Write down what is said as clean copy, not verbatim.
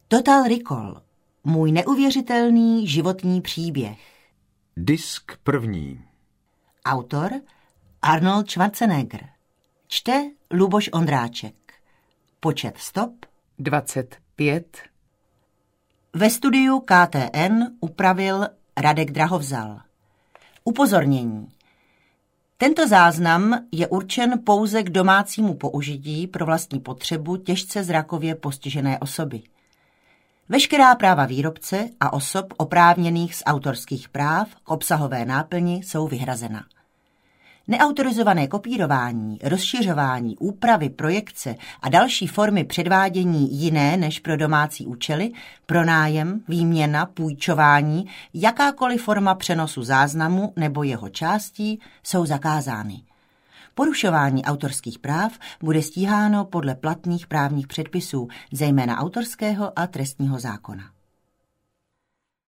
Total Recall. Můj neuvěřitelný životní příběh. Disk první. Autor Arnold Schwarzenegger. Čte Luboš Ondráček. Počet stop 25. Ve studiu KTN upravil Radek Drahovzal. Upozornění. Tento záznam je určen pouze k domácímu použití pro vlastní potřebu těžce zrakově postižené osoby. Veškerá práva výrobce a osob oprávněných z autorských práv k obsahové náplni jsou vyhrazena. Neautorizované kopírování, rozšiřování, úpravy, projekce a další formy předvádění jiné než pro domácí účely, pronájem, výměna, půjčování, jakákoliv forma přenosu záznamu nebo jeho částí jsou zakázány. Porušování autorských práv bude stíháno podle platných právních předpisů, zejména autorského a trestního zákona.